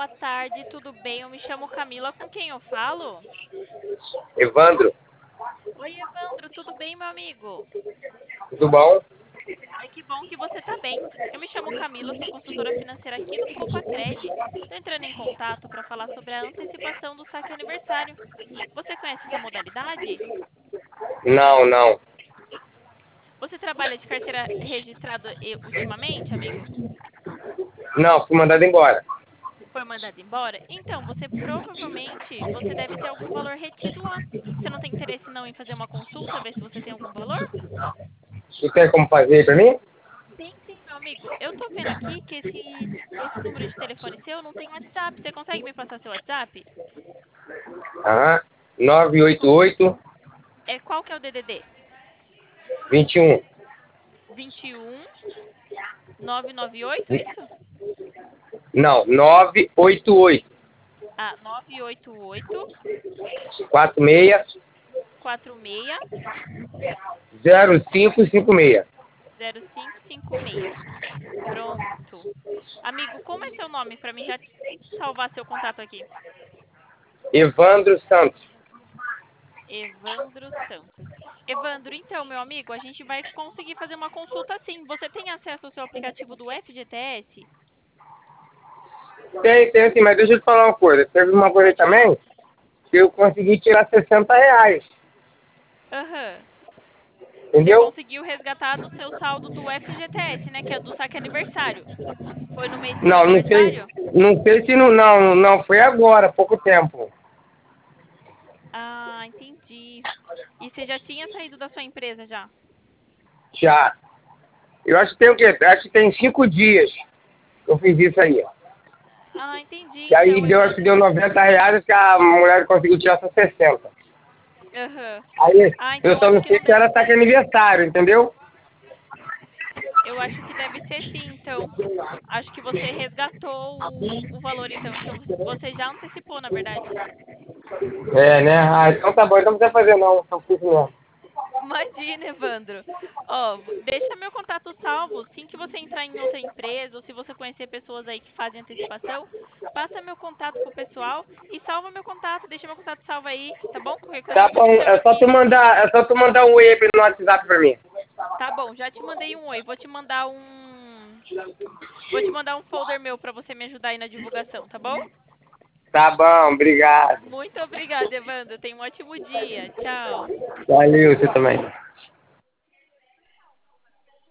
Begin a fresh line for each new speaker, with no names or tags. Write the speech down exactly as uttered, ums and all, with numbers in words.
boa tarde, tudo bem? Eu me chamo Camila, com quem eu falo?
Evandro,
Oi, Evandro, tudo bem, meu amigo?
tudo bom?
Ai, que bom que você tá bem. Eu me chamo Camila, sou consultora financeira aqui do Copacred. Tô entrando em contato para falar sobre a antecipação do saque aniversário. Você conhece essa modalidade?
Não, não.
Você trabalha de carteira registrada e- ultimamente, amigo?
Não, fui mandado embora.
Foi mandado embora? Então, você provavelmente você deve ter algum valor retido lá. Você não tem interesse não em fazer uma consulta, ver se você tem algum valor?
Você tem como fazer aí pra mim?
Sim, sim, meu amigo. Eu tô vendo aqui que esse, esse número de telefone seu não tem WhatsApp. Você consegue me passar seu WhatsApp?
Aham. nove oito oito,
É, qual que é o D D D?
vinte e um.
vinte e um, nove nove oito, isso?
Não, nove oito oito,
Ah, nove oito oito,
quatro seis
quatro seis,
zero cinco cinco seis.
zero cinco cinco seis. Pronto. Amigo, como é seu nome para mim já salvar seu contato aqui?
Evandro Santos.
Evandro Santos. Evandro, então, meu amigo, a gente vai conseguir fazer uma consulta sim. Você tem acesso ao seu aplicativo do F G T S?
Tem, tem sim, mas deixa eu te falar uma coisa. Teve uma coisa
Pode falar.
também que eu consegui tirar sessenta reais.
Aham. Você
Entendeu?
conseguiu resgatar do seu saldo do F G T S, né? Que é do saque aniversário. Foi no mês do seu
Não, não sei.
aniversário?
Não sei se não. Não, não, foi agora, há pouco tempo.
Ah, entendi. E você já tinha saído da sua empresa já?
Já. Eu acho que tem o quê? Acho que tem cinco dias que eu fiz isso aí.
Ah, entendi
E aí
então,
deu, acho que deu
Evandro.
noventa reais que a mulher conseguiu tirar só sessenta.
Aham.
Aí
Ah,
eu
então
só
acho
não
que
sei
não
se era
deve
ataque
ser.
aniversário, entendeu?
Eu acho que deve ser sim, então. Acho que você resgatou o, o valor, então. Então você já antecipou, na verdade.
É, né? Ah, então tá bom, então não precisa fazer não. Só fiz mesmo.
Imagina, Evandro. Ó, v- deixa meu contato salvo. Assim que você entrar em outra empresa, ou se você conhecer pessoas aí que fazem antecipação, passa meu contato pro pessoal e salva meu contato. Deixa meu contato salvo aí, tá bom? Qualquer coisa
Tá
você
bom,
me chama
é só tu
aqui.
mandar, é só tu mandar um oi aí no WhatsApp pra mim.
Tá bom, já te mandei um oi. Vou te mandar um. Vou te mandar um folder meu pra você me ajudar aí na divulgação, tá bom?
Tá bom, obrigado.
Muito obrigada, Evandro. Tenha um ótimo dia. Tchau.
Valeu, você também.